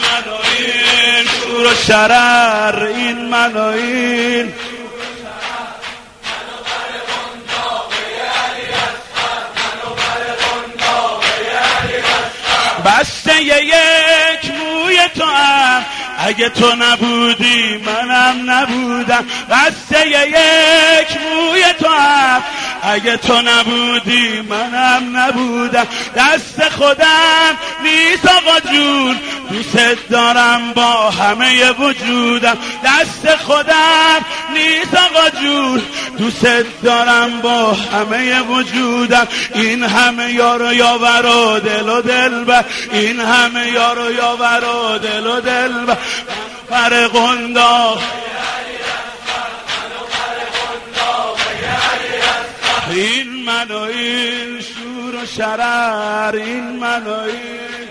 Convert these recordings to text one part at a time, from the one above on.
من و این شور و شرر، این من و این بسته یک موی تو هم، اگه تو نبودی منم نبودم. بسته یک موی تو هم، اگه تو نبودی منم نبودم. دست خودم نیست آقا جون، دوست دارم با همه وجودم. دست خودم نیست آقا جون، دوست دارم با همه وجودم. این همه یار و یاور و دل و دلبر، این همه یار و یاور و دل و دلبر. پر قنداق این من و این شور و شرر، این من و این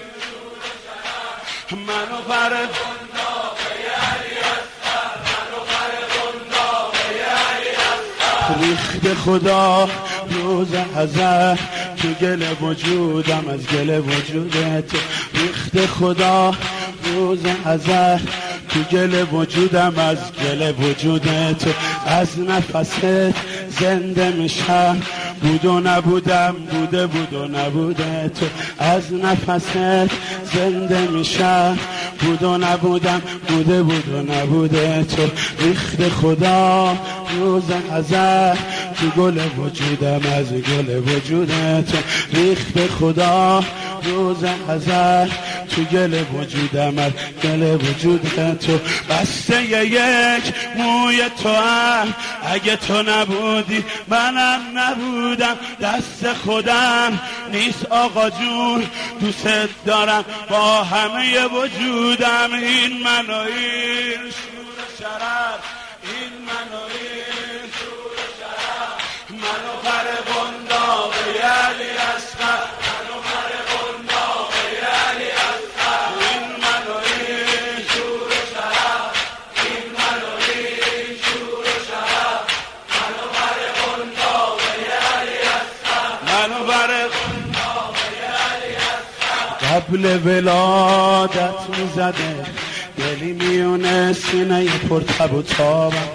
من و پر قنداق ریخت خدا روز ازل تو گل وجودم، از گل وجودت ریخت خدا روز ازل تو گل وجودم، از گل وجودت. از نفست زنده میشم، بود و نبودم، بوده بود و نبوده تو. از نفست زنده میشم، بود و نبودم، بوده بود و نبوده تو. ریخت خدا روز ازل تو گل وجودم، از گل وجودت. ریخت خدا روز ازل تو گل وجودم، از گل وجودت تو. بسته یک موی تو هم، اگه تو نبودی منم نبودم. دست خودم نیست آقا جون، دوست دارم با همه وجودم. این من و این شور و شرر، این من و این شور و شرر. من و پر قنداق علی اصغر، من و پر قنداق علی اصغر. این من و این شور و شرر، این من و این شور و شرر. من و پر قنداق علی اصغر، من و پر قنداق علی اصغر. قبل ولادت میزده دلی میونه سینه پر تب و تابم.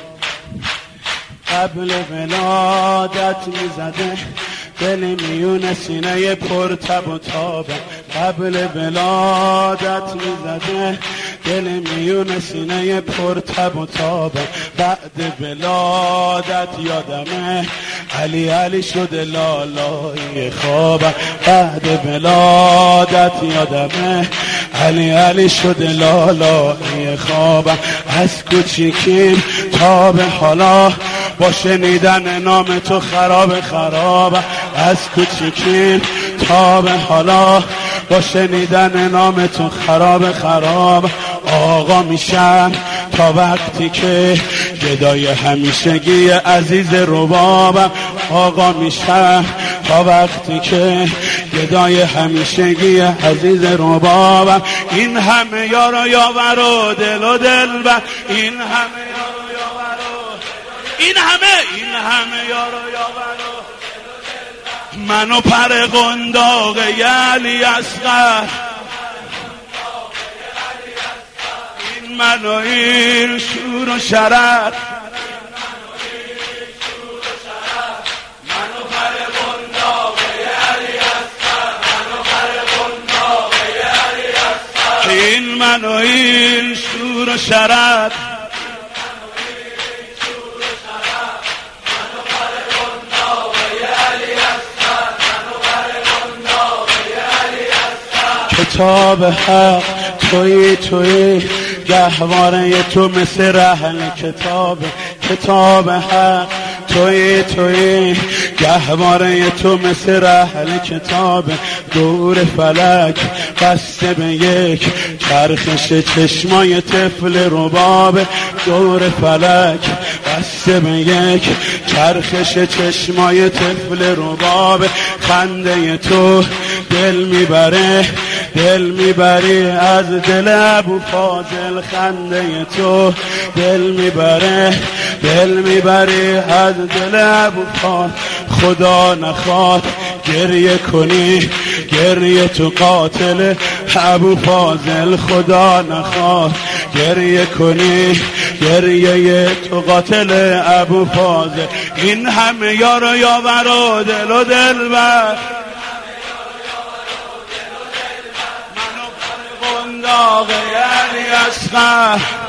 قبل ولادت میزده دلی میونه سینه پر تب و تابم. قبل ولادت میزده دلی میونه سینه پر تب و تابم. بعد ولادت یادمه علی علی شده لالای خوابم. بعد ولادت یادمه علی علی شده لالای خوابم. از کوچیکیم تا به حالا با شنیدن نام تو خراب خرابم. از کوچیکیم تا به حالا با شنیدن نام تو خراب خرابم. آقا میشم تا وقتی که گدای همیشگی عزیز ربابم. آقا میشم تا وقتی که گدای همیشگی عزیز ربابم. این همه یار و یاور و دل و دلبر، این همه یار و یاور و این همه یار و یاور و من و پر قنداق علی اصغر. این من و این شور و شرر، این من و این شور و شرر. کتاب حق توی گهواره تو مثل رهن کتاب حق توی گهواره تو مثل رهن کتاب. دور فلک بسته به یک چرخش چشمای طفل رباب. دور فلک بسته به یک چرخش چشمای طفل رباب. خنده تو دل میبری از دل ابو فاضل. خنده تو دل میبری از دل ابو فاضل. خدا نخواد گریه گریه تو قاتل ابو فاضل خدا نخواد گریه کنی گریه تو قاتل ابو فاضل این همه یار و یاور و دل و دلبر منو پر قنداق علی اصغر